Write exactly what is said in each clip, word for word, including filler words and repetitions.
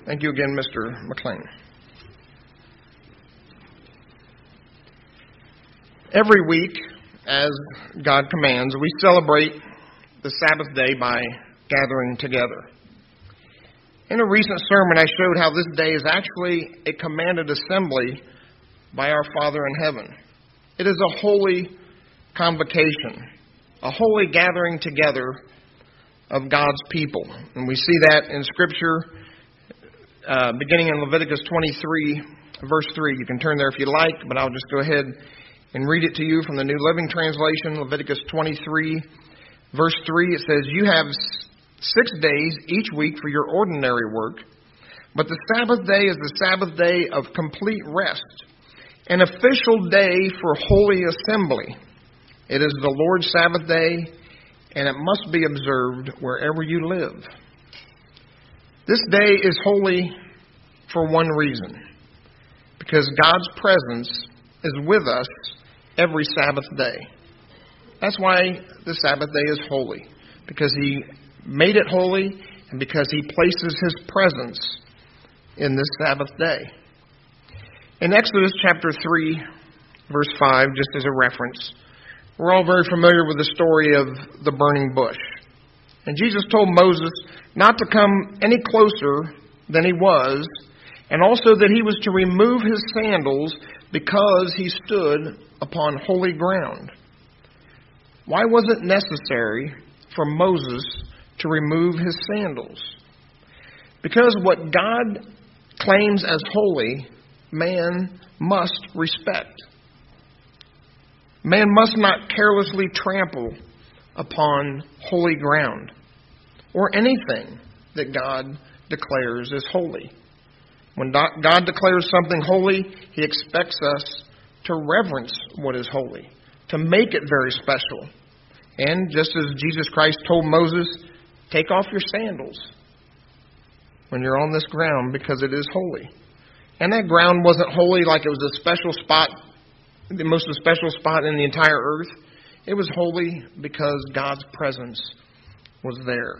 Thank you again, Mister McLean. Every week, as God commands, we celebrate the Sabbath day by gathering together. In a recent sermon, I showed how this day is actually a commanded assembly by our Father in heaven. It is a holy convocation, a holy gathering together of God's people. And we see that in Scripture, uh, beginning in Leviticus twenty-three, verse three. You can turn there if you like, but I'll just go ahead and read it to you from the New Living Translation, Leviticus twenty-three, verse three. It says, "You have six days each week for your ordinary work, but the Sabbath day is the Sabbath day of complete rest, an official day for holy assembly. It is the Lord's Sabbath day, and it must be observed wherever you live." This day is holy for one reason, because God's presence is with us every Sabbath day. That's why the Sabbath day is holy, because He made it holy and because He places His presence in this Sabbath day. In Exodus chapter three, verse five, just as a reference, we're all very familiar with the story of the burning bush. And Jesus told Moses not to come any closer than he was, and also that he was to remove his sandals because he stood upon holy ground. Why was it necessary for Moses to remove his sandals? Because what God claims as holy, man must respect. Man must not carelessly trample upon holy ground or anything that God declares as holy. When God declares something holy, He expects us to reverence what is holy, to make it very special. And just as Jesus Christ told Moses, take off your sandals when you're on this ground because it is holy. And that ground wasn't holy like it was a special spot, the most special spot in the entire earth. It was holy because God's presence was there.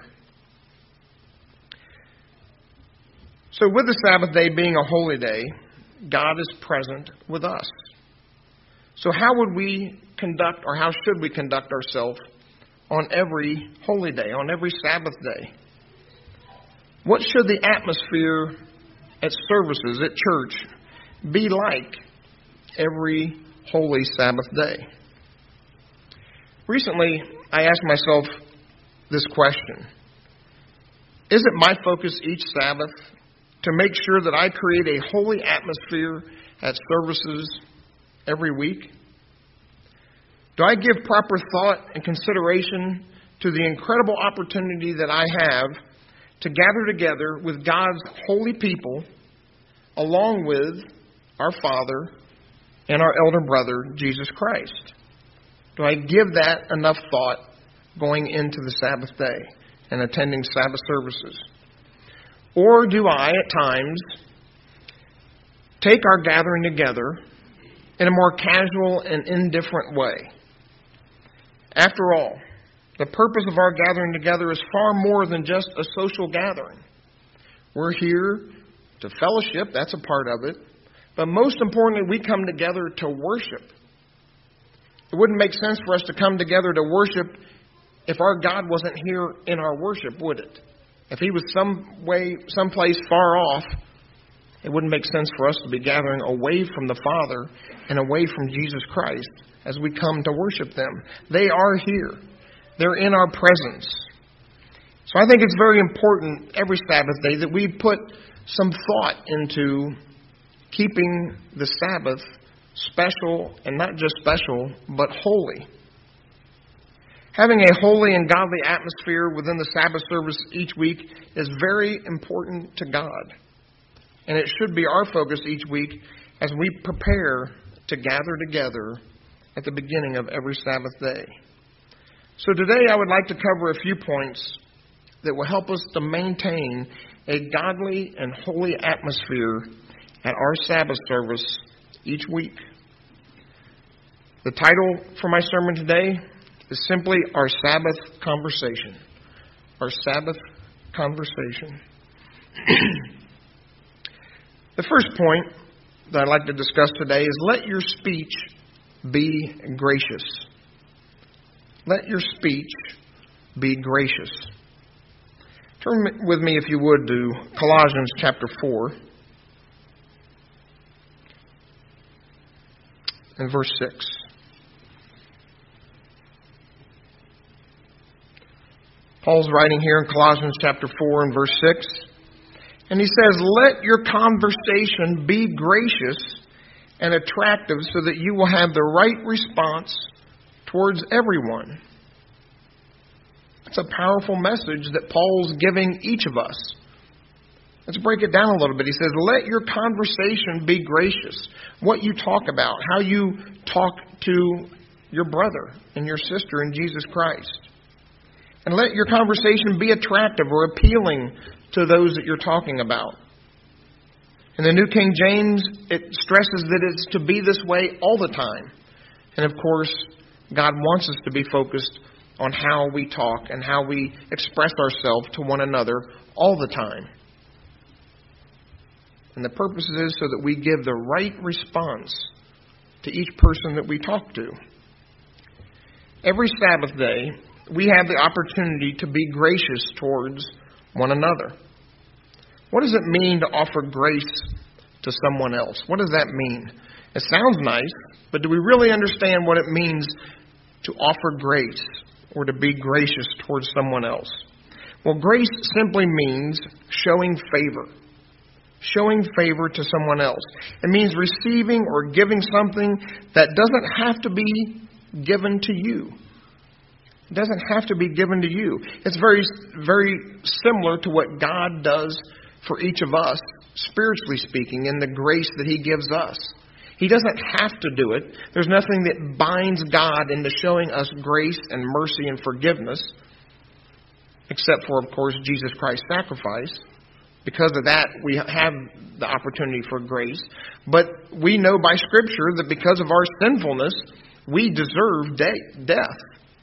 So with the Sabbath day being a holy day, God is present with us. So how would we conduct, or how should we conduct ourselves on every holy day, on every Sabbath day? What should the atmosphere at services, at church, be like every holy Sabbath day? Recently, I asked myself this question. Is it my focus each Sabbath to make sure that I create a holy atmosphere at services every week? Do I give proper thought and consideration to the incredible opportunity that I have to gather together with God's holy people along with our Father and our elder brother, Jesus Christ? Do I give that enough thought going into the Sabbath day and attending Sabbath services? Or do I, at times, take our gathering together in a more casual and indifferent way? After all, the purpose of our gathering together is far more than just a social gathering. We're here to fellowship, that's a part of it. But most importantly, we come together to worship. It wouldn't make sense for us to come together to worship if our God wasn't here in our worship, would it? If He was some way, someplace far off, it wouldn't make sense for us to be gathering away from the Father and away from Jesus Christ as we come to worship them. They are here. They're in our presence. So I think it's very important every Sabbath day that we put some thought into keeping the Sabbath special, and not just special, but holy. Having a holy and godly atmosphere within the Sabbath service each week is very important to God. And it should be our focus each week as we prepare to gather together at the beginning of every Sabbath day. So today I would like to cover a few points that will help us to maintain a godly and holy atmosphere at our Sabbath service each week. The title for my sermon today is simply Our Sabbath Conversation. Our Sabbath Conversation. The first point that I'd like to discuss today is let your speech be gracious. Let your speech be gracious. Turn with me, if you would, to Colossians chapter four and verse six. Paul's writing here in Colossians chapter four and verse six. And he says, let your conversation be gracious and attractive so that you will have the right response towards everyone. It's a powerful message that Paul's giving each of us. Let's break it down a little bit. He says, let your conversation be gracious. What you talk about, how you talk to your brother and your sister in Jesus Christ. And let your conversation be attractive or appealing to those that you're talking about. In the New King James, it stresses that it's to be this way all the time. And of course, God wants us to be focused on how we talk and how we express ourselves to one another all the time. And the purpose is so that we give the right response to each person that we talk to. Every Sabbath day, we have the opportunity to be gracious towards one another. What does it mean to offer grace to someone else? What does that mean? It sounds nice, but do we really understand what it means to offer grace or to be gracious towards someone else? Well, grace simply means showing favor. Showing favor to someone else. It means receiving or giving something that doesn't have to be given to you. It doesn't have to be given to you. It's very, very similar to what God does for each of us, spiritually speaking, in the grace that He gives us. He doesn't have to do it. There's nothing that binds God into showing us grace and mercy and forgiveness, except for, of course, Jesus Christ's sacrifice. Because of that, we have the opportunity for grace. But we know by Scripture that because of our sinfulness, we deserve de- death.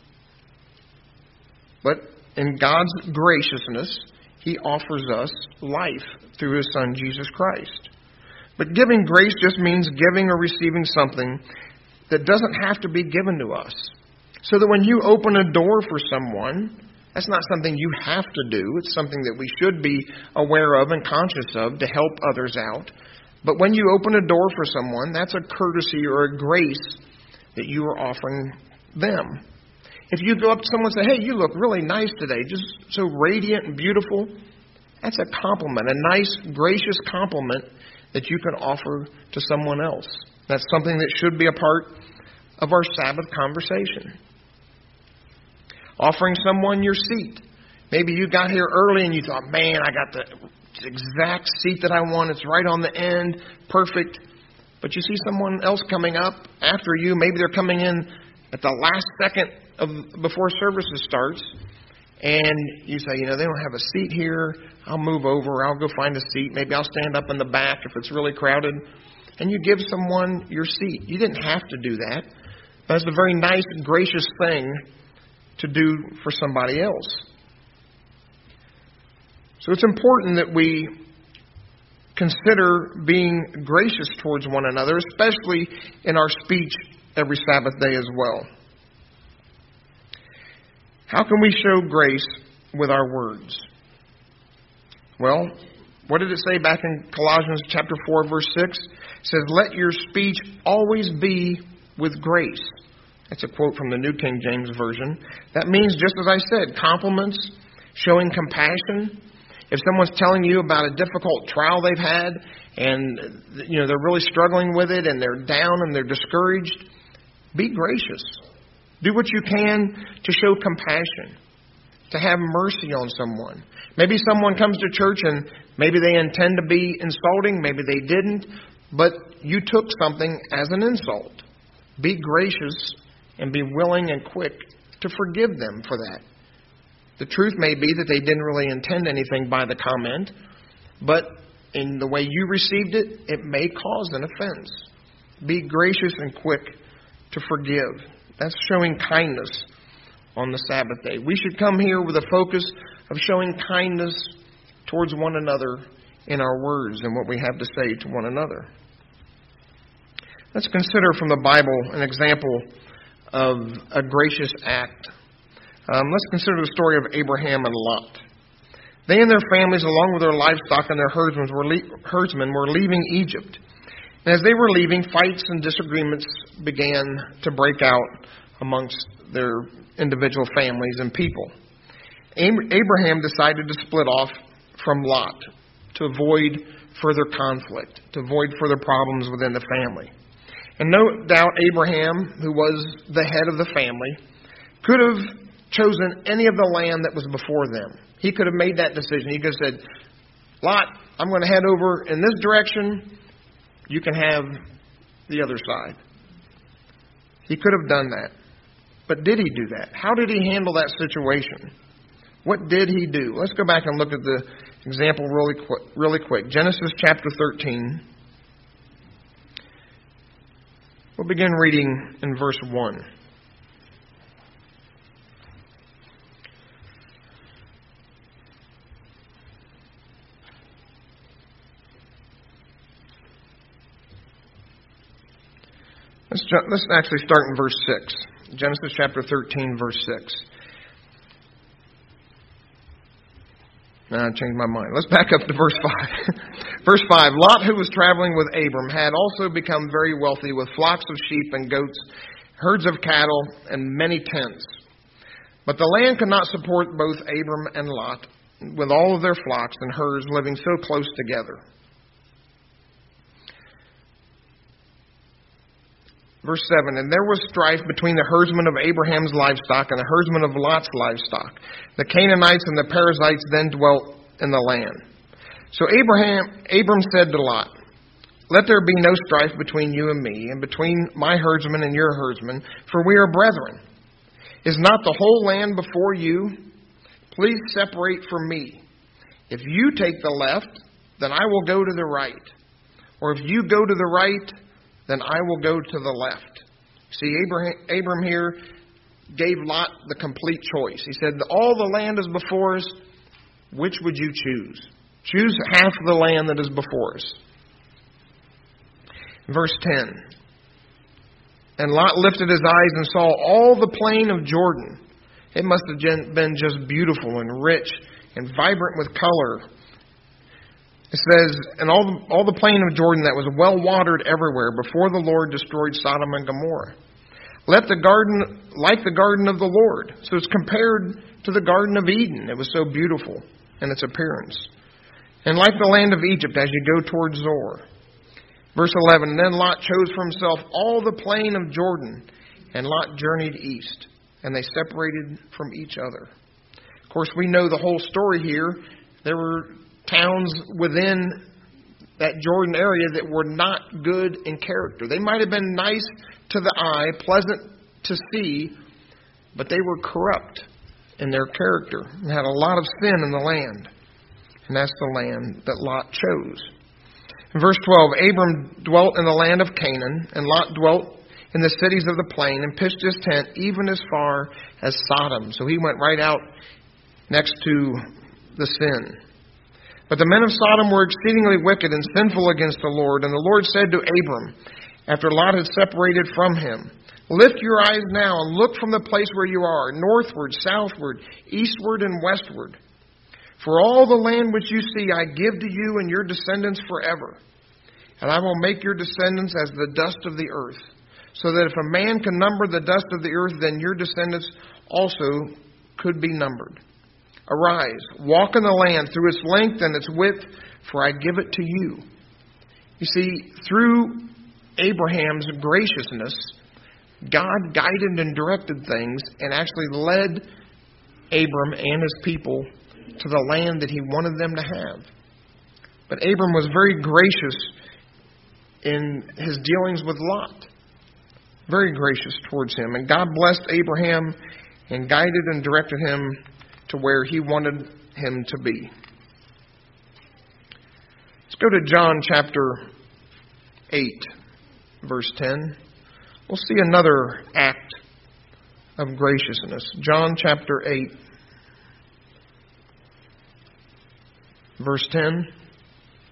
But in God's graciousness, He offers us life through His Son, Jesus Christ. But giving grace just means giving or receiving something that doesn't have to be given to us. So that when you open a door for someone, that's not something you have to do. It's something that we should be aware of and conscious of to help others out. But when you open a door for someone, that's a courtesy or a grace that you are offering them. If you go up to someone and say, hey, you look really nice today, just so radiant and beautiful, that's a compliment, a nice, gracious compliment that you can offer to someone else. That's something that should be a part of our Sabbath conversation. Offering someone your seat. Maybe you got here early and you thought, man, I got the exact seat that I want. It's right on the end. Perfect. But you see someone else coming up after you. Maybe they're coming in at the last second of before services starts. And you say, you know, they don't have a seat here. I'll move over. I'll go find a seat. Maybe I'll stand up in the back if it's really crowded. And you give someone your seat. You didn't have to do that. That's a very nice, gracious thing to do for somebody else. So it's important that we consider being gracious towards one another, especially in our speech every Sabbath day as well. How can we show grace with our words? Well, what did it say back in Colossians chapter four, verse six? It says, let your speech always be with grace. That's a quote from the New King James Version. That means, just as I said, compliments, showing compassion. If someone's telling you about a difficult trial they've had and you know they're really struggling with it and they're down and they're discouraged, be gracious. Do what you can to show compassion, to have mercy on someone. Maybe someone comes to church and maybe they intend to be insulting, maybe they didn't, but you took something as an insult. Be gracious and be willing and quick to forgive them for that. The truth may be that they didn't really intend anything by the comment, but in the way you received it, it may cause an offense. Be gracious and quick to forgive. That's showing kindness on the Sabbath day. We should come here with a focus of showing kindness towards one another in our words and what we have to say to one another. Let's consider from the Bible an example of a gracious act. Um, let's consider the story of Abraham and Lot. They and their families, along with their livestock and their herdsmen, were, le- herdsmen, were leaving Egypt. And as they were leaving, fights and disagreements began to break out amongst their individual families and people. Abraham decided to split off from Lot to avoid further conflict, to avoid further problems within the family. And no doubt Abraham, who was the head of the family, could have chosen any of the land that was before them. He could have made that decision. He could have said, Lot, I'm going to head over in this direction. You can have the other side. He could have done that. But did he do that? How did he handle that situation? What did he do? Let's go back and look at the example really quick. Really quick. Genesis chapter thirteen. We'll begin reading in verse one. Let's, let's actually start in verse six. Genesis chapter thirteen, verse six. Now I changed my mind. Let's back up to verse five. Verse five. Lot, who was traveling with Abram, had also become very wealthy with flocks of sheep and goats, herds of cattle, and many tents. But the land could not support both Abram and Lot, with all of their flocks and herds living so close together. Verse seven, and there was strife between the herdsmen of Abraham's livestock and the herdsmen of Lot's livestock. The Canaanites and the Perizzites then dwelt in the land. So Abraham, Abram said to Lot, let there be no strife between you and me, and between my herdsmen and your herdsmen, for we are brethren. Is not the whole land before you? Please separate from me. If you take the left, then I will go to the right. Or if you go to the right, then I will go to the left. See, Abraham, Abram here gave Lot the complete choice. He said, all the land is before us. Which would you choose? Choose half of the land that is before us. Verse ten. And Lot lifted his eyes and saw all the plain of Jordan. It must have been just beautiful and rich and vibrant with color. It says, and all the, all the plain of Jordan that was well watered everywhere before the Lord destroyed Sodom and Gomorrah. Let the garden, like the garden of the Lord. So it's compared to the Garden of Eden. It was so beautiful in its appearance. And like the land of Egypt as you go towards Zoar. Verse eleven, and then Lot chose for himself all the plain of Jordan, and Lot journeyed east, and they separated from each other. Of course, we know the whole story here. There were towns within that Jordan area that were not good in character. They might have been nice to the eye, pleasant to see, but they were corrupt in their character and had a lot of sin in the land. And that's the land that Lot chose. In verse twelve, Abram dwelt in the land of Canaan, and Lot dwelt in the cities of the plain, and pitched his tent even as far as Sodom. So he went right out next to the sin. But the men of Sodom were exceedingly wicked and sinful against the Lord. And the Lord said to Abram, after Lot had separated from him, lift your eyes now and look from the place where you are, northward, southward, eastward, and westward. For all the land which you see I give to you and your descendants forever. And I will make your descendants as the dust of the earth, so that if a man can number the dust of the earth, then your descendants also could be numbered. Arise, walk in the land through its length and its width, for I give it to you. You see, through Abraham's graciousness, God guided and directed things and actually led Abram and his people to the land that he wanted them to have. But Abram was very gracious in his dealings with Lot. Very gracious towards him. And God blessed Abraham and guided and directed him to where he wanted him to be. Let's go to John chapter eight, verse ten. We'll see another act of graciousness. John chapter eight, verse ten.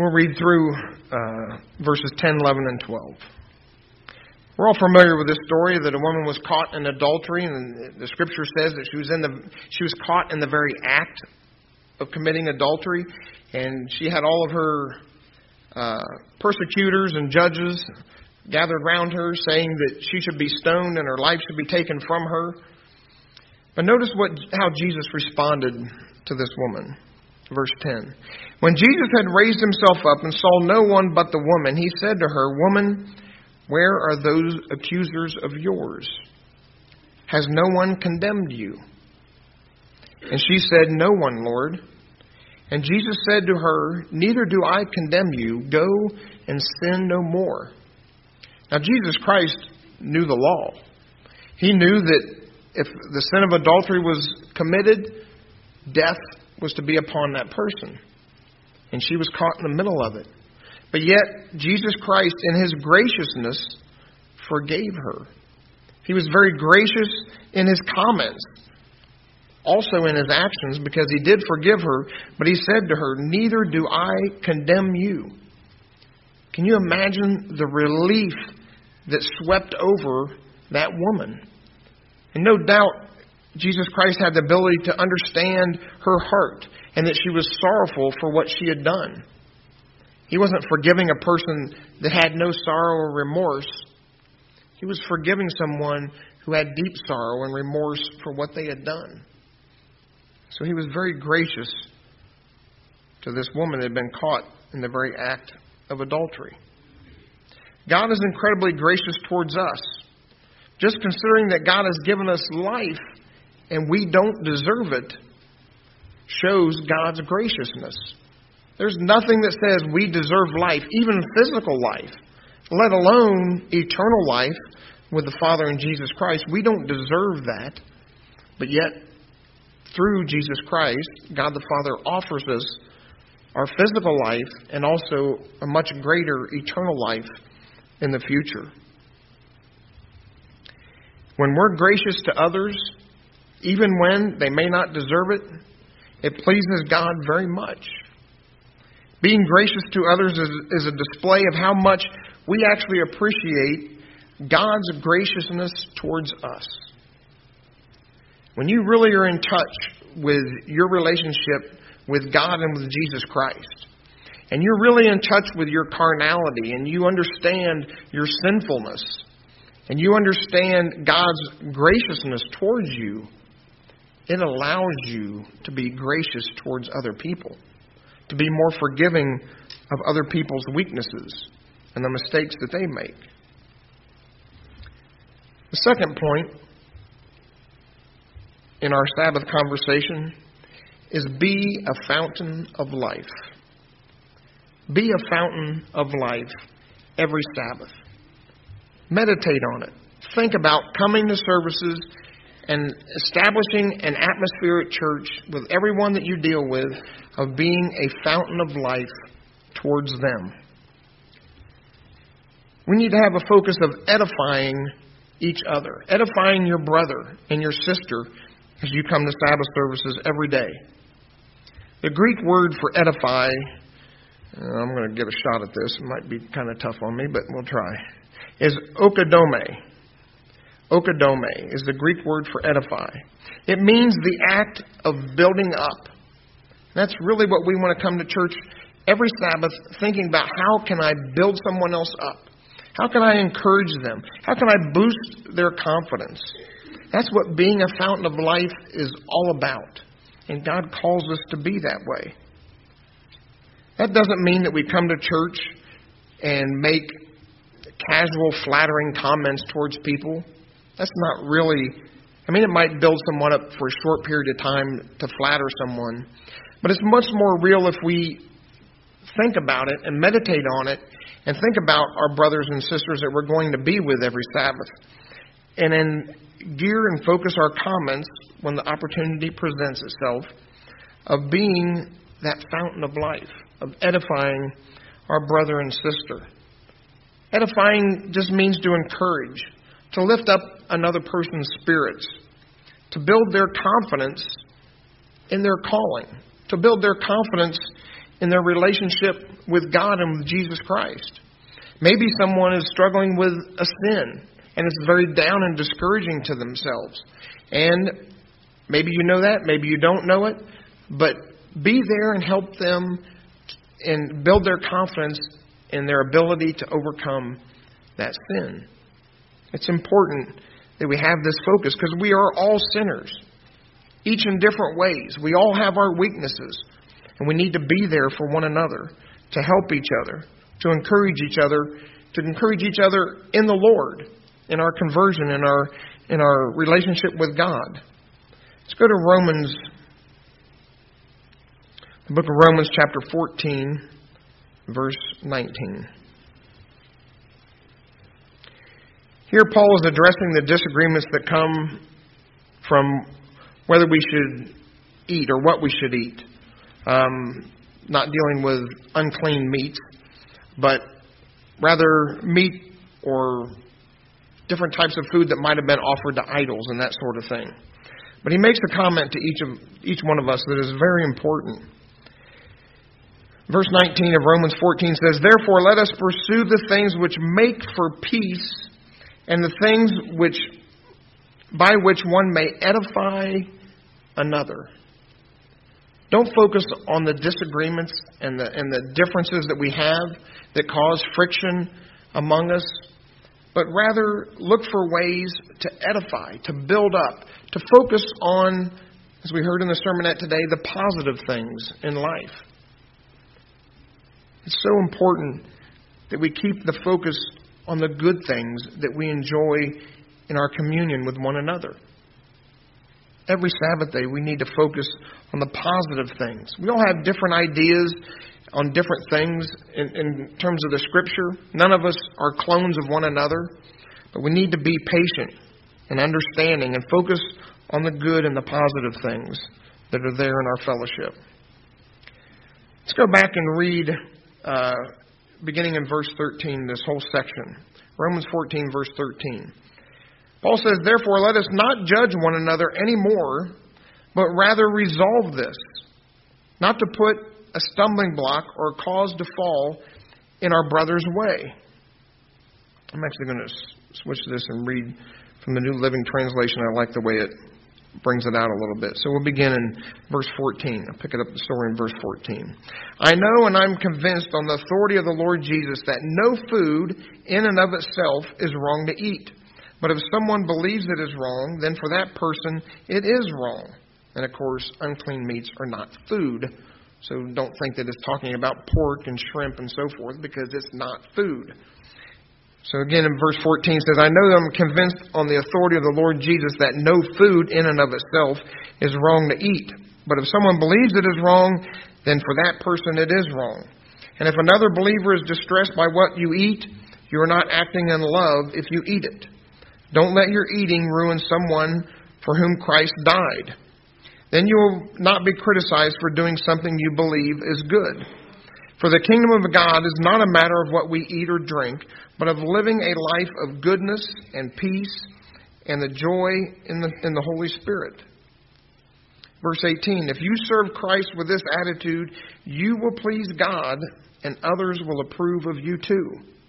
We'll read through uh, verses ten, eleven, and twelve. We're all familiar with this story that a woman was caught in adultery, and the Scripture says that she was in the she was caught in the very act of committing adultery, and she had all of her uh, persecutors and judges gathered around her, saying that she should be stoned and her life should be taken from her. But notice what how Jesus responded to this woman. Verse ten. When Jesus had raised himself up and saw no one but the woman, he said to her, "Woman, where are those accusers of yours? Has no one condemned you?" And she said, "No one, Lord." And Jesus said to her, "Neither do I condemn you. Go and sin no more." Now, Jesus Christ knew the law. He knew that if the sin of adultery was committed, death was to be upon that person. And she was caught in the middle of it. But yet, Jesus Christ, in His graciousness, forgave her. He was very gracious in His comments, also in His actions, because He did forgive her. But He said to her, "Neither do I condemn you." Can you imagine the relief that swept over that woman? And no doubt, Jesus Christ had the ability to understand her heart and that she was sorrowful for what she had done. He wasn't forgiving a person that had no sorrow or remorse. He was forgiving someone who had deep sorrow and remorse for what they had done. So He was very gracious to this woman that had been caught in the very act of adultery. God is incredibly gracious towards us. Just considering that God has given us life and we don't deserve it shows God's graciousness. There's nothing that says we deserve life, even physical life, let alone eternal life with the Father and Jesus Christ. We don't deserve that. But yet, through Jesus Christ, God the Father offers us our physical life and also a much greater eternal life in the future. When we're gracious to others, even when they may not deserve it, it pleases God very much. Being gracious to others is, is a display of how much we actually appreciate God's graciousness towards us. When you really are in touch with your relationship with God and with Jesus Christ, and you're really in touch with your carnality, and you understand your sinfulness, and you understand God's graciousness towards you, it allows you to be gracious towards other people, to be more forgiving of other people's weaknesses and the mistakes that they make. The second point in our Sabbath conversation is be a fountain of life. Be a fountain of life every Sabbath. Meditate on it. Think about coming to services and establishing an atmosphere at church with everyone that you deal with of being a fountain of life towards them. We need to have a focus of edifying each other, edifying your brother and your sister as you come to Sabbath services every day. The Greek word for edify, I'm going to give a shot at this, it might be kind of tough on me, but we'll try, is okodome. Okodome is the Greek word for edify. It means the act of building up. That's really what we want to come to church every Sabbath, thinking about how can I build someone else up? How can I encourage them? How can I boost their confidence? That's what being a fountain of life is all about. And God calls us to be that way. That doesn't mean that we come to church and make casual, flattering comments towards people. That's not really, I mean, it might build someone up for a short period of time to flatter someone. But it's much more real if we think about it and meditate on it and think about our brothers and sisters that we're going to be with every Sabbath. And then gear and focus our comments when the opportunity presents itself of being that fountain of life, of edifying our brother and sister. Edifying just means to encourage, to lift up another person's spirits, to build their confidence in their calling, to build their confidence in their relationship with God and with Jesus Christ. Maybe someone is struggling with a sin and it's very down and discouraging to themselves. And maybe you know that, maybe you don't know it, but be there and help them and build their confidence in their ability to overcome that sin. It's important that we have this focus because we are all sinners, each in different ways. We all have our weaknesses, and we need to be there for one another, to help each other, to encourage each other, to encourage each other in the Lord, in our conversion, in our in our relationship with God. Let's go to Romans, the book of Romans, chapter fourteen, verse nineteen. Here Paul is addressing the disagreements that come from whether we should eat or what we should eat. Um, not dealing with unclean meats, but rather meat or different types of food that might have been offered to idols and that sort of thing. But he makes a comment to each of each one of us that is very important. Verse nineteen of Romans fourteen says, "Therefore let us pursue the things which make for peace, and the things which by which one may edify another." Don't focus on the disagreements and the and the differences that we have that cause friction among us, but rather look for ways to edify, to build up, to focus on, as we heard in the sermonette today, the positive things in life. It's so important that we keep the focus on the good things that we enjoy in our communion with one another. Every Sabbath day, we need to focus on the positive things. We all have different ideas on different things in, in terms of the Scripture. None of us are clones of one another, but we need to be patient and understanding and focus on the good and the positive things that are there in our fellowship. Let's go back and read, uh, beginning in verse thirteen, this whole section. Romans fourteen, verse thirteen. Paul says, "Therefore let us not judge one another anymore, but rather resolve this, not to put a stumbling block or cause to fall in our brother's way." I'm actually going to switch this and read from the New Living Translation. I like the way it brings it out a little bit. So we'll begin in verse fourteen. I'll pick it up the story in verse fourteen. "I know and I'm convinced on the authority of the Lord Jesus that no food in and of itself is wrong to eat. But if someone believes it is wrong, then for that person it is wrong. And of course, unclean meats are not food. So don't think that it's talking about pork and shrimp and so forth, because it's not food." So again, in verse fourteen says, "I know that I'm convinced on the authority of the Lord Jesus that no food in and of itself is wrong to eat. But if someone believes it is wrong, then for that person it is wrong. And if another believer is distressed by what you eat, you are not acting in love if you eat it. Don't let your eating ruin someone for whom Christ died. Then you will not be criticized for doing something you believe is good. For the kingdom of God is not a matter of what we eat or drink, but of living a life of goodness and peace and the joy in the, in the Holy Spirit." Verse eighteen, "If you serve Christ with this attitude, you will please God, and others will approve of you too.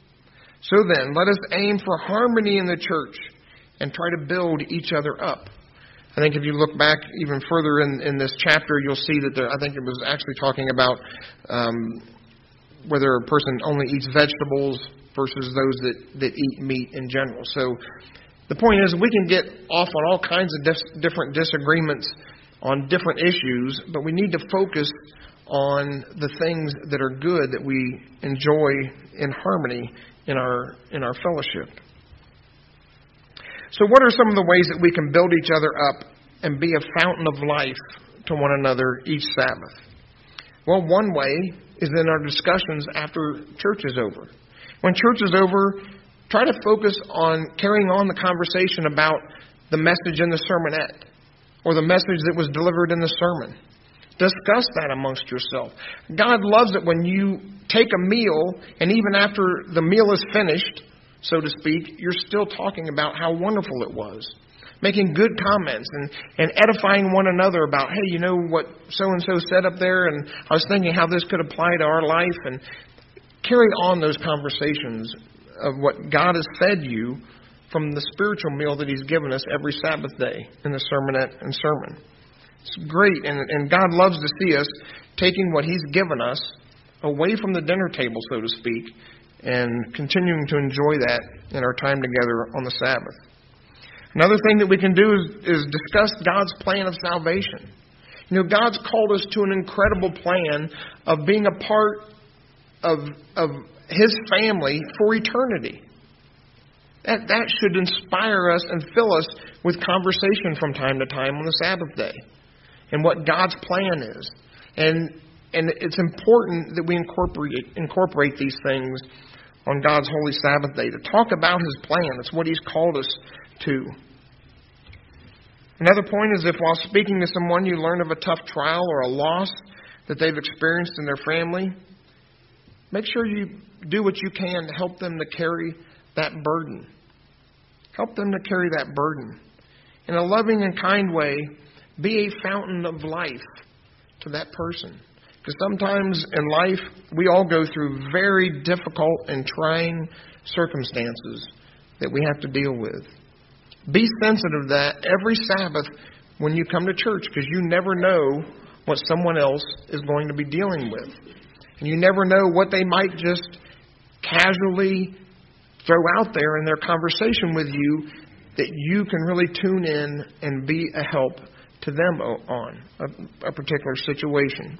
So then, let us aim for harmony in the church and try to build each other up." I think if you look back even further in, in this chapter, you'll see that there, I think it was actually talking about um, whether a person only eats vegetables versus those that, that eat meat in general. So the point is, we can get off on all kinds of dis- different disagreements on different issues, but we need to focus on the things that are good that we enjoy in harmony in our in our fellowship. So what are some of the ways that we can build each other up and be a fountain of life to one another each Sabbath? Well, one way is in our discussions after church is over. When church is over, try to focus on carrying on the conversation about the message in the sermonette or the message that was delivered in the sermon. Discuss that amongst yourself. God loves it when you take a meal, and even after the meal is finished, so to speak, you're still talking about how wonderful it was. making good comments and, and edifying one another about, hey, you know what so-and-so said up there, and I was thinking how this could apply to our life, and carry on those conversations of what God has fed you from the spiritual meal that He's given us every Sabbath day in the sermonette and sermon. It's great, and, and God loves to see us taking what He's given us away from the dinner table, so to speak, and continuing to enjoy that in our time together on the Sabbath. Another thing that we can do is, is discuss God's plan of salvation. You know, God's called us to an incredible plan of being a part of, of His family for eternity. That, that should inspire us and fill us with conversation from time to time on the Sabbath day and what God's plan is. And and it's important that we incorporate incorporate these things on God's holy Sabbath day, to talk about His plan. That's what He's called us to. Another point is, if while speaking to someone you learn of a tough trial or a loss that they've experienced in their family, make sure you do what you can to help them to carry that burden. Help them to carry that burden. In a loving and kind way, be a fountain of life to that person. Because sometimes in life, we all go through very difficult and trying circumstances that we have to deal with. Be sensitive to that every Sabbath when you come to church, because you never know what someone else is going to be dealing with. And you never know what they might just casually throw out there in their conversation with you that you can really tune in and be a help to them on a, a particular situation.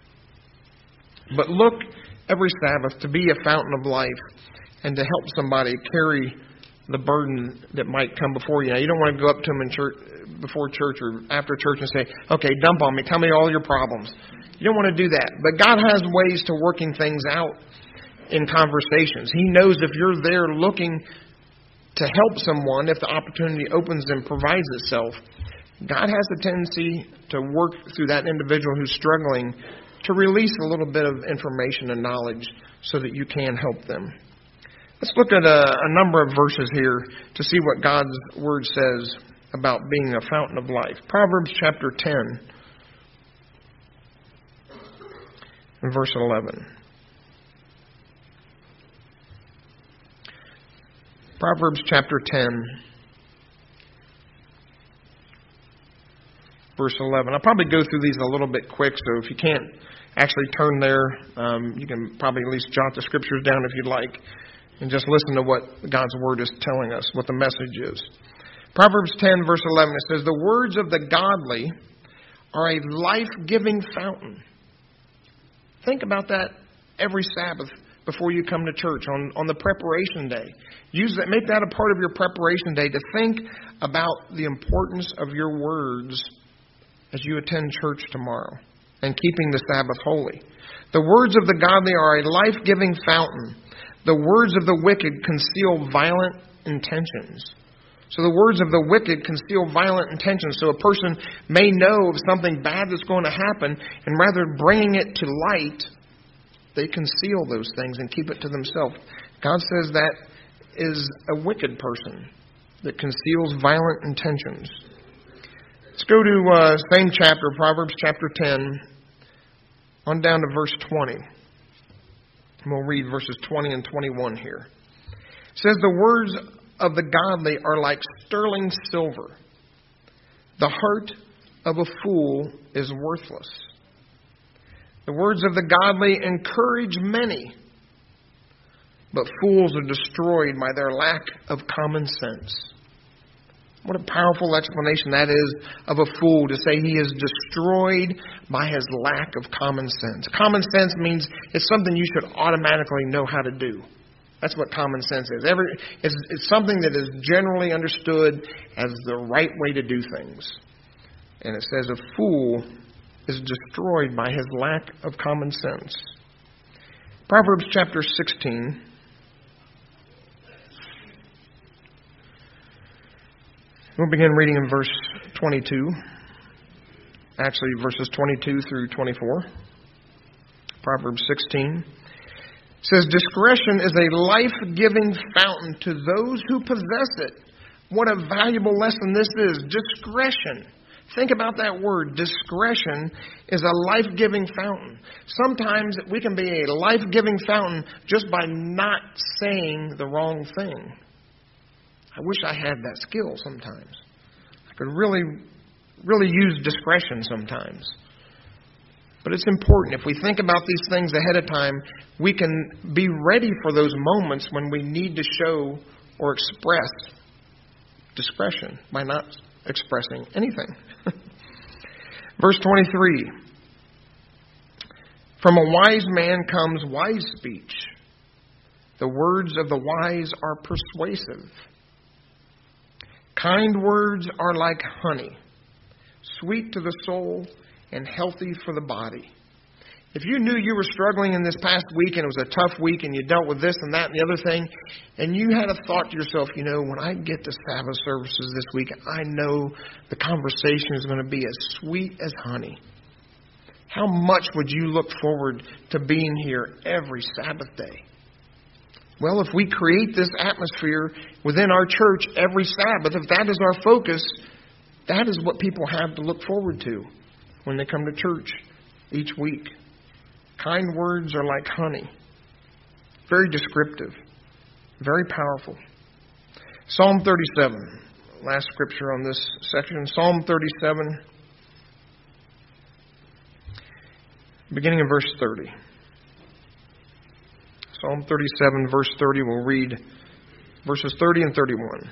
But look every Sabbath to be a fountain of life and to help somebody carry the burden that might come before you. Now, you don't want to go up to them in church, before church or after church and say, okay, dump on me, tell me all your problems. You don't want to do that. But God has ways to working things out in conversations. He knows if you're there looking to help someone, if the opportunity opens and provides itself, God has a tendency to work through that individual who's struggling to release a little bit of information and knowledge so that you can help them. Let's look at a, a number of verses here to see what God's Word says about being a fountain of life. Proverbs chapter ten and verse eleven. Proverbs chapter ten, verse eleven. I'll probably go through these a little bit quick, so if you can't actually turn there, um, you can probably at least jot the scriptures down if you'd like, and just listen to what God's Word is telling us, what the message is. Proverbs ten, verse eleven, it says, "The words of the godly are a life-giving fountain." Think about that every Sabbath before you come to church, on, on the preparation day. Use that, make that a part of your preparation day, to think about the importance of your words as you attend church tomorrow and keeping the Sabbath holy. The words of the godly are a life-giving fountain. The words of the wicked conceal violent intentions. So the words of the wicked conceal violent intentions. So a person may know of something bad that's going to happen, and rather than bringing it to light, they conceal those things and keep it to themselves. God says that is a wicked person that conceals violent intentions. Let's go to uh, same chapter, Proverbs chapter ten, on down to verse twenty. And we'll read verses twenty and twenty-one here. It says, "The words of the godly are like sterling silver. The heart of a fool is worthless. The words of the godly encourage many, but fools are destroyed by their lack of common sense." What a powerful explanation that is of a fool, to say he is destroyed by his lack of common sense. Common sense means it's something you should automatically know how to do. That's what common sense is. Every, it's, it's something that is generally understood as the right way to do things. And it says a fool is destroyed by his lack of common sense. Proverbs chapter sixteen. We'll begin reading in verse twenty-two. Actually, verses twenty-two through twenty-four. Proverbs sixteen. It says, "Discretion is a life-giving fountain to those who possess it. What a valuable lesson this is. Discretion. Think about that word. Discretion is a life-giving fountain. Sometimes we can be a life-giving fountain just by not saying the wrong thing. I wish I had that skill sometimes. I could really, really use discretion sometimes. But it's important. If we think about these things ahead of time, we can be ready for those moments when we need to show or express discretion by not expressing anything. Verse twenty-three. From a wise man comes wise speech. The words of the wise are persuasive. Kind words are like honey, sweet to the soul and healthy for the body. If you knew you were struggling in this past week and it was a tough week and you dealt with this and that and the other thing, and you had a thought to yourself, you know, when I get to Sabbath services this week, I know the conversation is going to be as sweet as honey. How much would you look forward to being here every Sabbath day? Well, if we create this atmosphere within our church every Sabbath, if that is our focus, that is what people have to look forward to when they come to church each week. Kind words are like honey. Very descriptive. Very powerful. Psalm thirty-seven. Last scripture on this section. Psalm thirty-seven. Beginning in verse thirty. Psalm thirty-seven, verse thirty. We'll read verses thirty and thirty-one.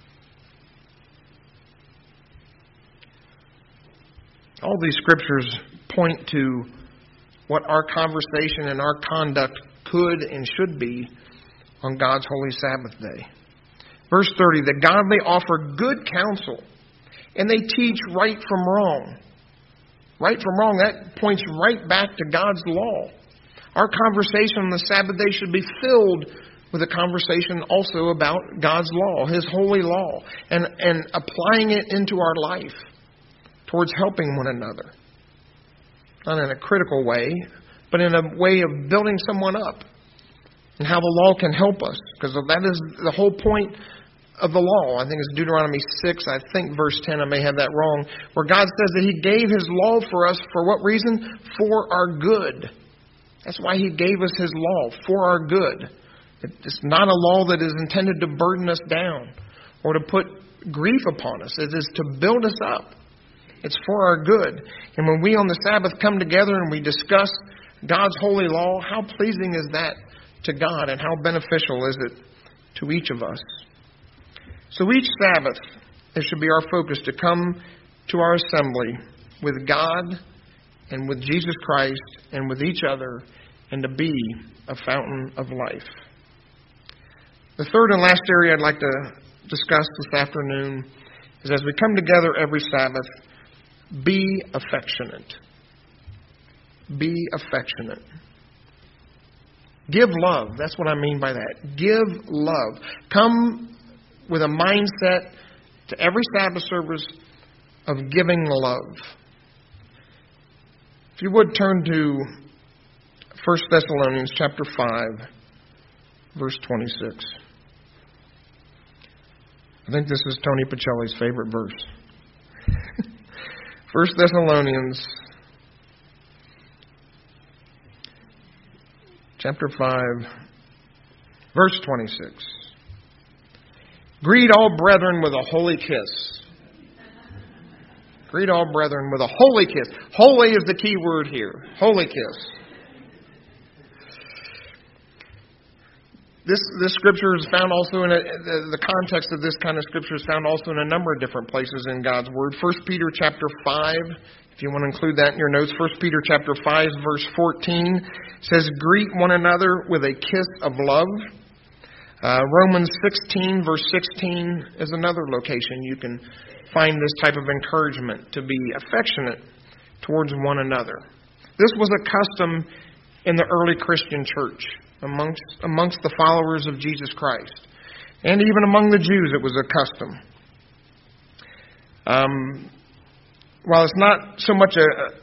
All these scriptures point to what our conversation and our conduct could and should be on God's holy Sabbath day. Verse thirty, the godly offer good counsel, and they teach right from wrong. Right from wrong, that points right back to God's law. Our conversation on the Sabbath day should be filled with a conversation also about God's law, His holy law, and, and applying it into our life towards helping one another. Not in a critical way, but in a way of building someone up and how the law can help us. Because that is the whole point of the law. I think it's Deuteronomy six, I think verse ten, I may have that wrong, where God says that He gave His law for us for what reason? For our good. That's why He gave us His law, for our good. It's not a law that is intended to burden us down or to put grief upon us. It is to build us up. It's for our good. And when we on the Sabbath come together and we discuss God's holy law, how pleasing is that to God and how beneficial is it to each of us? So each Sabbath, it should be our focus to come to our assembly with God and with Jesus Christ and with each other and to be a fountain of life. The third and last area I'd like to discuss this afternoon is as we come together every Sabbath, be affectionate. Be affectionate. Give love. That's what I mean by that. Give love. Come with a mindset to every Sabbath service of giving love. If you would turn to First Thessalonians chapter five, verse twenty-six. I think this is Tony Pacelli's favorite verse. First Thessalonians chapter five, verse twenty-six. Greet all brethren with a holy kiss. Greet all brethren with a holy kiss. Holy is the key word here. Holy kiss. This this scripture is found also in a, the, the context of this kind of scripture is found also in a number of different places in God's Word. First Peter chapter five, if you want to include that in your notes. First Peter chapter five, verse fourteen says, "Greet one another with a kiss of love." Uh, Romans sixteen, verse sixteen is another location you can find this type of encouragement to be affectionate towards one another. This was a custom in the early Christian church. Amongst amongst the followers of Jesus Christ. And even among the Jews it was a custom. Um, while it's not so much a...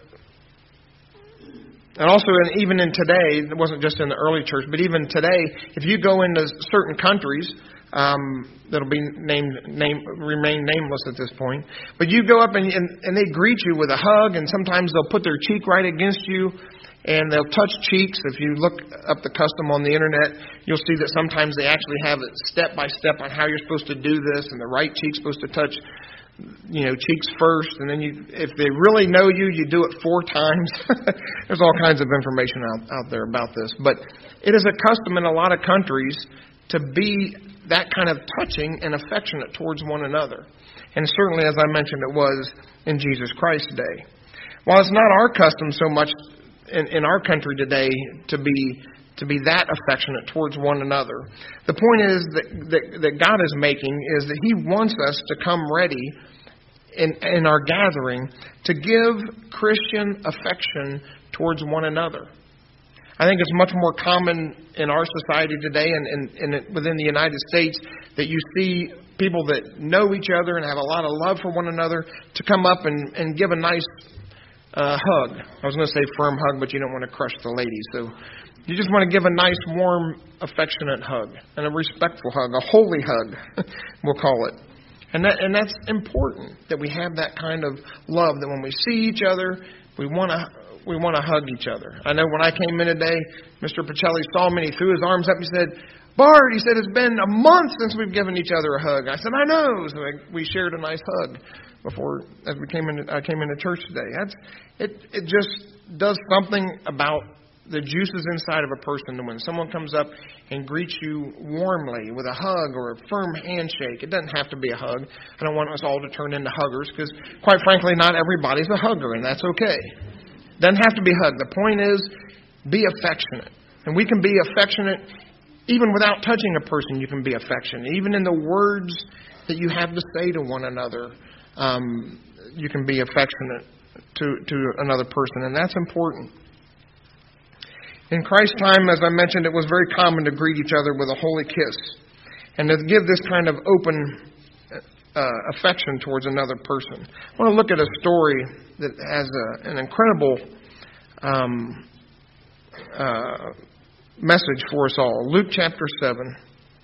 And also in, even in today, it wasn't just in the early church, but even today, if you go into certain countries, um, that'll be named, name, remain nameless at this point. But you go up and, and, and they greet you with a hug, and sometimes they'll put their cheek right against you, and they'll touch cheeks. If you look up the custom on the internet, you'll see that sometimes they actually have it step by step on how you're supposed to do this, and the right cheek's supposed to touch, you know, cheeks first, and then you, if they really know you, you do it four times. There's all kinds of information out, out there about this. But it is a custom in a lot of countries to be that kind of touching and affectionate towards one another. And certainly, as I mentioned, it was in Jesus Christ's day. While it's not our custom so much in, in our country today to be to be that affectionate towards one another, the point is that, that, that God is making is that He wants us to come ready in, in our gathering to give Christian affection towards one another. I think it's much more common in our society today and, and, and within the United States that you see people that know each other and have a lot of love for one another to come up and, and give a nice uh, hug. I was going to say firm hug, but you don't want to crush the lady. So you just want to give a nice, warm, affectionate hug and a respectful hug, a holy hug, we'll call it. And that and that's important that we have that kind of love, that when we see each other, we want to we want to hug each other. I know when I came in today, Mister Pacelli saw me and he threw his arms up. He said, "Bart," he said, "it's been a month since we've given each other a hug." I said, "I know." So we shared a nice hug before as we came in. I came into church today. That's it. It just does something about the juices inside of a person when someone comes up and greets you warmly with a hug or a firm handshake. It doesn't have to be a hug. I don't want us all to turn into huggers because, quite frankly, not everybody's a hugger, and that's okay. Doesn't have to be a hug. The point is, be affectionate. And we can be affectionate even without touching a person. You can be affectionate. Even in the words that you have to say to one another, um, you can be affectionate to, to another person, and that's important. In Christ's time, as I mentioned, it was very common to greet each other with a holy kiss and to give this kind of open uh, affection towards another person. I want to look at a story that has a, an incredible um, uh, message for us all. Luke chapter seven.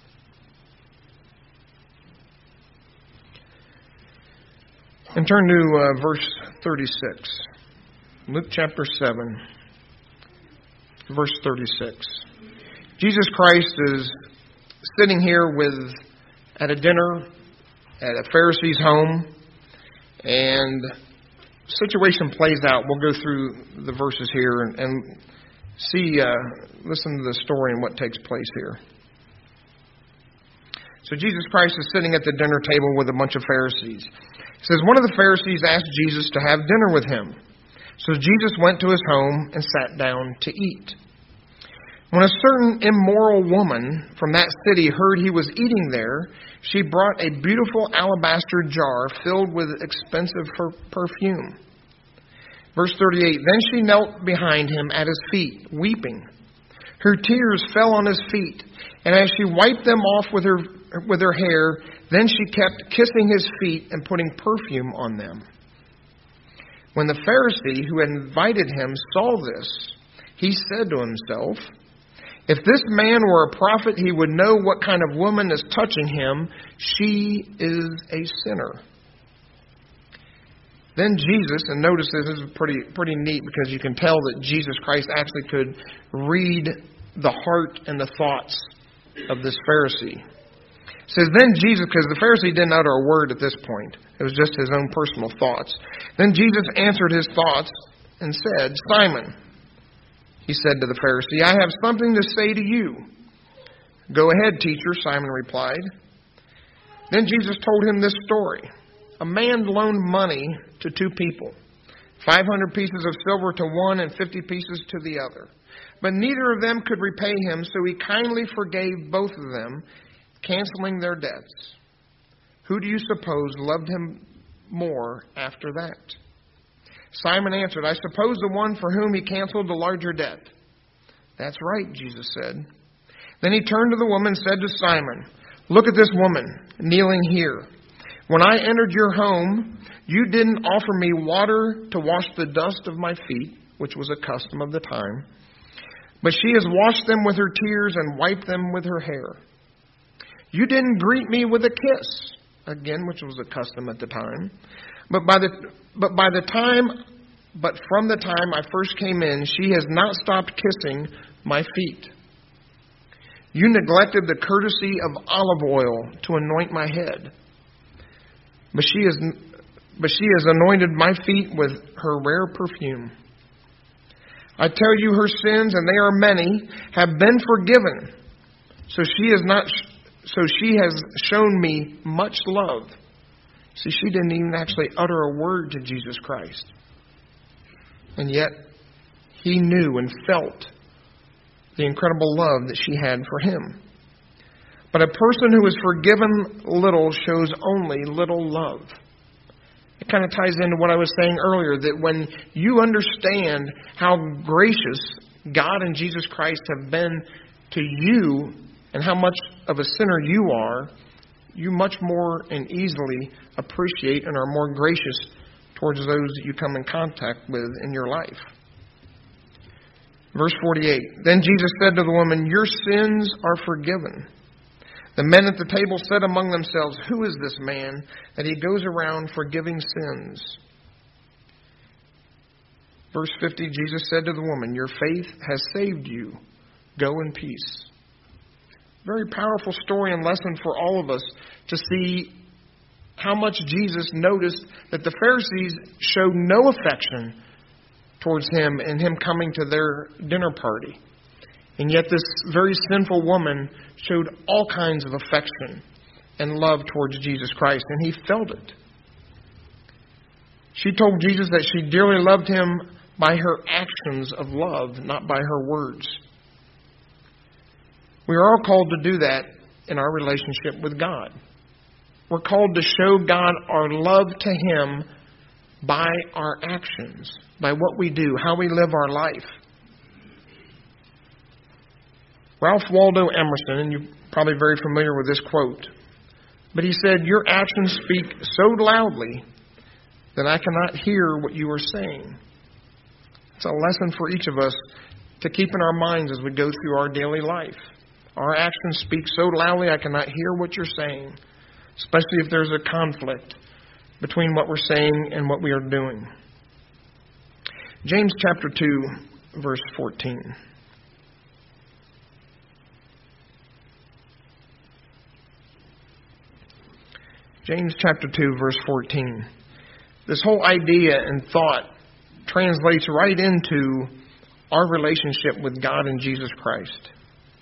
And turn to uh, verse thirty-six. Luke chapter seven. Verse thirty-six. Jesus Christ is sitting here with at a dinner at a Pharisee's home, and situation plays out. We'll go through the verses here and, and see, uh, listen to the story and what takes place here. So Jesus Christ is sitting at the dinner table with a bunch of Pharisees. It says, one of the Pharisees asked Jesus to have dinner with him. So Jesus went to his home and sat down to eat. When a certain immoral woman from that city heard he was eating there, she brought a beautiful alabaster jar filled with expensive perfume. Verse thirty-eight, then she knelt behind him at his feet, weeping. Her tears fell on his feet, and as she wiped them off with her with her hair, then she kept kissing his feet and putting perfume on them. When the Pharisee who had invited him saw this, he said to himself, if this man were a prophet, he would know what kind of woman is touching him. She is a sinner. Then Jesus, and notice this is pretty pretty neat because you can tell that Jesus Christ actually could read the heart and the thoughts of this Pharisee. It says, then Jesus, because the Pharisee didn't utter a word at this point. It was just his own personal thoughts. Then Jesus answered his thoughts and said, Simon, he said to the Pharisee, I have something to say to you. Go ahead, teacher, Simon replied. Then Jesus told him this story. A man loaned money to two people, five hundred pieces of silver to one and fifty pieces to the other. But neither of them could repay him, so he kindly forgave both of them, canceling their debts. Who do you suppose loved him more after that? Simon answered, I suppose the one for whom he canceled the larger debt. That's right, Jesus said. Then he turned to the woman and said to Simon, look at this woman kneeling here. When I entered your home, you didn't offer me water to wash the dust of my feet, which was a custom of the time, but she has washed them with her tears and wiped them with her hair. You didn't greet me with a kiss, again, which was a custom at the time. But by the but by the time but from the time I first came in, she has not stopped kissing my feet. You neglected the courtesy of olive oil to anoint my head. But she has but she has anointed my feet with her rare perfume. I tell you, her sins, and they are many, have been forgiven. So she is not so she has shown me much love. See, she didn't even actually utter a word to Jesus Christ. And yet, he knew and felt the incredible love that she had for him. But a person who is forgiven little shows only little love. It kind of ties into what I was saying earlier, that when you understand how gracious God and Jesus Christ have been to you and how much of a sinner you are, you much more and easily appreciate and are more gracious towards those that you come in contact with in your life. Verse forty-eight, then Jesus said to the woman, your sins are forgiven. The men at the table said among themselves, who is this man that he goes around forgiving sins? Verse fifty, Jesus said to the woman, your faith has saved you. Go in peace. Very powerful story and lesson for all of us to see how much Jesus noticed that the Pharisees showed no affection towards him and him coming to their dinner party. And yet this very sinful woman showed all kinds of affection and love towards Jesus Christ, and he felt it. She told Jesus that she dearly loved him by her actions of love, not by her words. We are all called to do that in our relationship with God. We're called to show God our love to him by our actions, by what we do, how we live our life. Ralph Waldo Emerson, and you're probably very familiar with this quote, but he said, your actions speak so loudly that I cannot hear what you are saying. It's a lesson for each of us to keep in our minds as we go through our daily life. Our actions speak so loudly I cannot hear what you're saying, especially if there's a conflict between what we're saying and what we are doing. James chapter two, verse fourteen. James chapter two, verse fourteen. This whole idea and thought translates right into our relationship with God and Jesus Christ.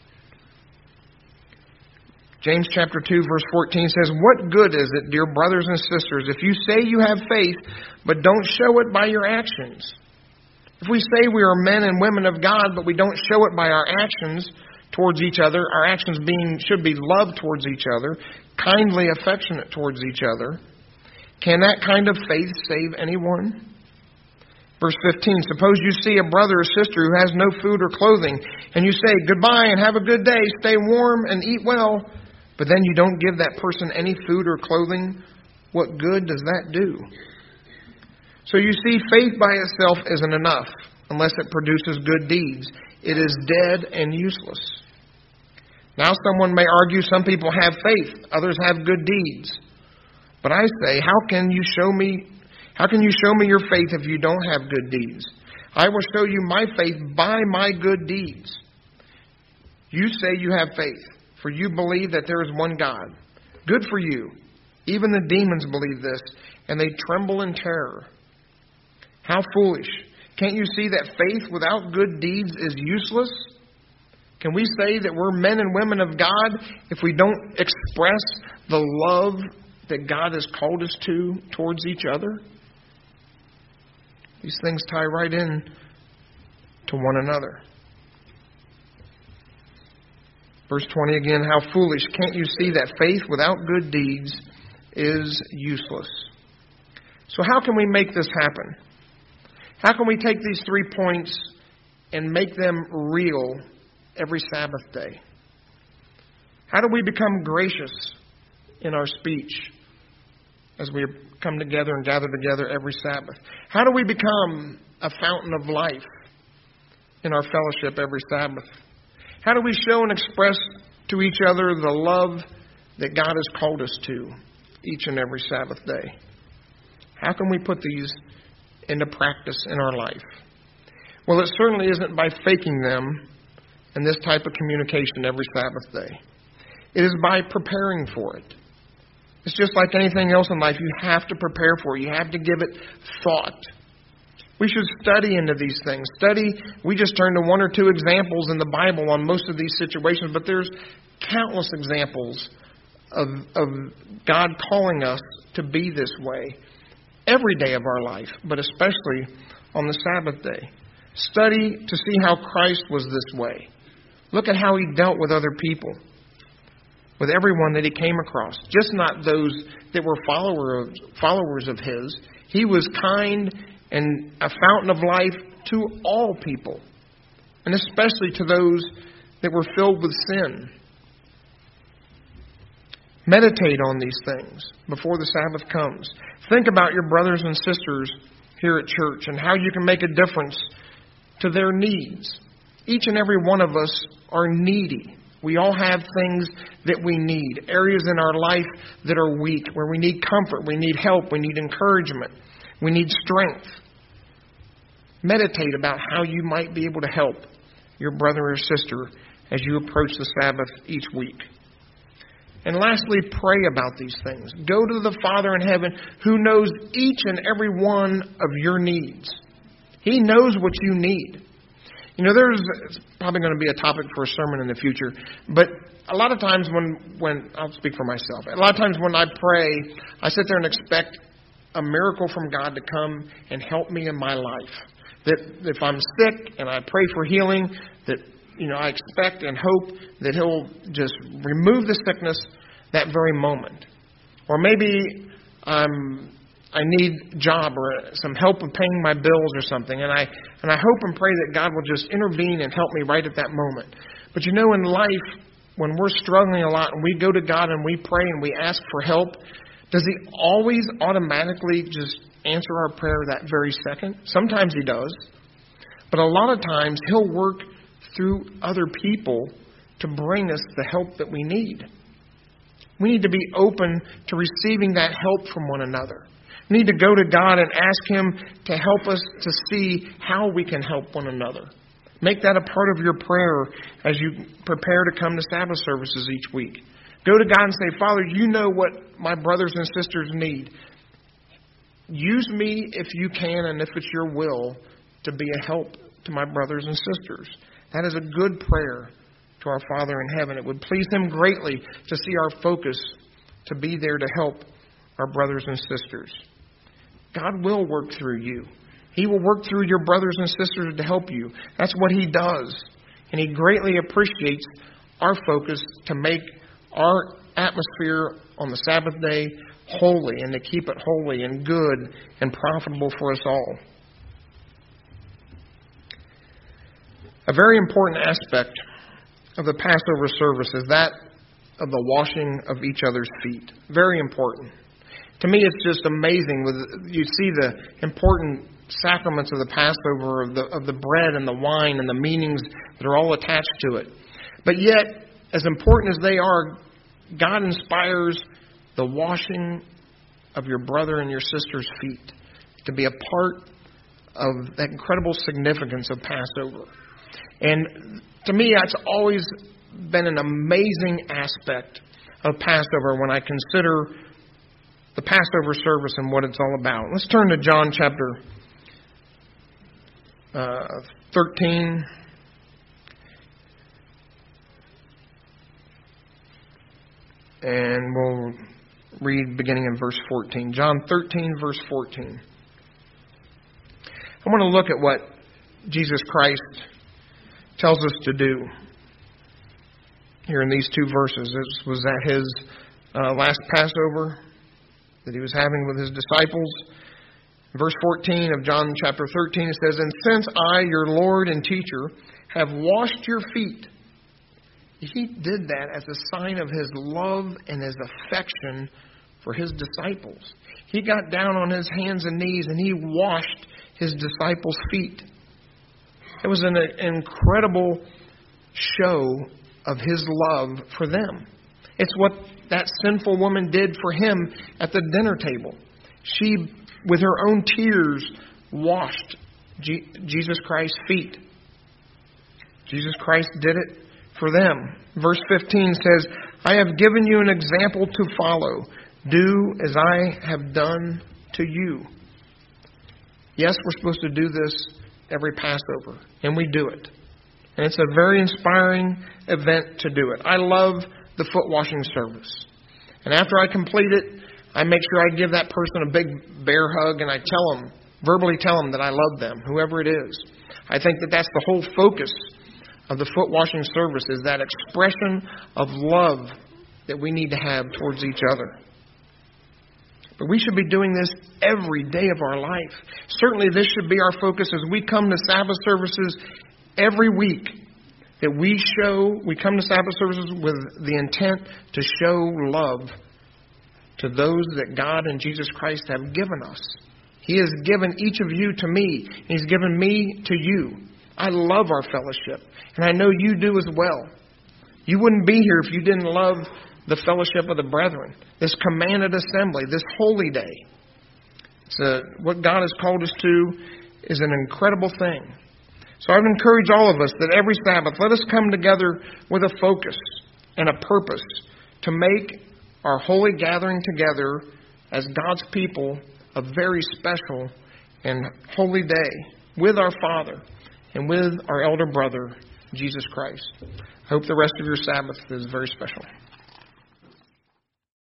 James chapter two, verse fourteen says, what good is it, dear brothers and sisters, if you say you have faith, but don't show it by your actions? If we say we are men and women of God, but we don't show it by our actions towards each other, our actions being should be love towards each other, kindly affectionate towards each other, can that kind of faith save anyone? Verse fifteen, suppose you see a brother or sister who has no food or clothing, and you say, goodbye and have a good day, stay warm and eat well, but then you don't give that person any food or clothing. What good does that do? So you see, faith by itself isn't enough unless it produces good deeds. It is dead and useless. Now someone may argue some people have faith, others have good deeds. But I say, how can you show me how can you show me your faith if you don't have good deeds? I will show you my faith by my good deeds. You say you have faith, for you believe that there is one God. Good for you. Even the demons believe this, and they tremble in terror. How foolish. Can't you see that faith without good deeds is useless? Can we say that we're men and women of God if we don't express the love that God has called us to towards each other? These things tie right in to one another. Verse twenty again, how foolish. Can't you see that faith without good deeds is useless? So how can we make this happen? How can we take these three points and make them real every Sabbath day? How do we become gracious in our speech as we come together and gather together every Sabbath? How do we become a fountain of life in our fellowship every Sabbath? How do we show and express to each other the love that God has called us to each and every Sabbath day? How can we put these into practice in our life? Well, it certainly isn't by faking them in this type of communication every Sabbath day. It is by preparing for it. It's just like anything else in life. You have to prepare for it. You have to give it thought. We should study into these things. Study, we just turned to one or two examples in the Bible on most of these situations, but there's countless examples of, of God calling us to be this way every day of our life, but especially on the Sabbath day. Study to see how Christ was this way. Look at how He dealt with other people, with everyone that He came across, just not those that were follower, followers of His. He was kind and a fountain of life to all people, and especially to those that were filled with sin. Meditate on these things before the Sabbath comes. Think about your brothers and sisters here at church and how you can make a difference to their needs. Each and every one of us are needy. We all have things that we need, areas in our life that are weak, where we need comfort, we need help, we need encouragement, we need strength. Meditate about how you might be able to help your brother or sister as you approach the Sabbath each week. And lastly, pray about these things. Go to the Father in heaven who knows each and every one of your needs. He knows what you need. You know, there's it's probably going to be a topic for a sermon in the future, but a lot of times when, when I'll speak for myself, a lot of times when I pray, I sit there and expect a miracle from God to come and help me in my life. That if I'm sick and I pray for healing, that, you know, I expect and hope that He'll just remove the sickness that very moment. Or maybe I'm, I need a job or some help with paying my bills or something, and I and I hope and pray that God will just intervene and help me right at that moment. But you know, in life, when we're struggling a lot and we go to God and we pray and we ask for help, does He always automatically just answer our prayer that very second? Sometimes He does. But a lot of times He'll work through other people to bring us the help that we need. We need to be open to receiving that help from one another. We need to go to God and ask Him to help us to see how we can help one another. Make that a part of your prayer as you prepare to come to Sabbath services each week. Go to God and say, Father, you know what my brothers and sisters need. Use me if you can and if it's your will to be a help to my brothers and sisters. That is a good prayer to our Father in heaven. It would please Him greatly to see our focus to be there to help our brothers and sisters. God will work through you. He will work through your brothers and sisters to help you. That's what He does. And He greatly appreciates our focus to make our atmosphere on the Sabbath day holy and to keep it holy and good and profitable for us all. A very important aspect of the Passover service is that of the washing of each other's feet. Very important. To me, it's just amazing. With you see the important sacraments of the Passover, of the, of the bread and the wine and the meanings that are all attached to it. But yet, as important as they are, God inspires the washing of your brother and your sister's feet to be a part of that incredible significance of Passover. And to me, that's always been an amazing aspect of Passover when I consider the Passover service and what it's all about. Let's turn to John chapter uh, thirteen. And we'll read beginning in verse fourteen. John thirteen, verse fourteen. I want to look at what Jesus Christ tells us to do here in these two verses. This was at His uh, last Passover that He was having with His disciples. Verse fourteen of John chapter thirteen, it says, "And since I, your Lord and teacher, have washed your feet," He did that as a sign of His love and His affection for His disciples. He got down on His hands and knees and He washed His disciples' feet. It was an incredible show of His love for them. It's what that sinful woman did for him at the dinner table. She, with her own tears, washed G- Jesus Christ's feet. Jesus Christ did it for them. Verse fifteen says, I have given you an example to follow. Do as I have done to you. Yes, we're supposed to do this every Passover, and we do it. And it's a very inspiring event to do it. I love the foot washing service. And after I complete it, I make sure I give that person a big bear hug, and I tell them, verbally tell them that I love them, whoever it is. I think that that's the whole focus of the foot washing service, is that expression of love that we need to have towards each other. But we should be doing this every day of our life. Certainly this should be our focus as we come to Sabbath services every week. That we show, we come to Sabbath services with the intent to show love to those that God and Jesus Christ have given us. He has given each of you to me. He's given me to you. I love our fellowship, and I know you do as well. You wouldn't be here if you didn't love the fellowship of the brethren, this commanded assembly, this holy day. It's a, what God has called us to is an incredible thing. So I would encourage all of us that every Sabbath, let us come together with a focus and a purpose to make our holy gathering together as God's people a very special and holy day with our Father and with our elder brother, Jesus Christ. I hope the rest of your Sabbath is very special.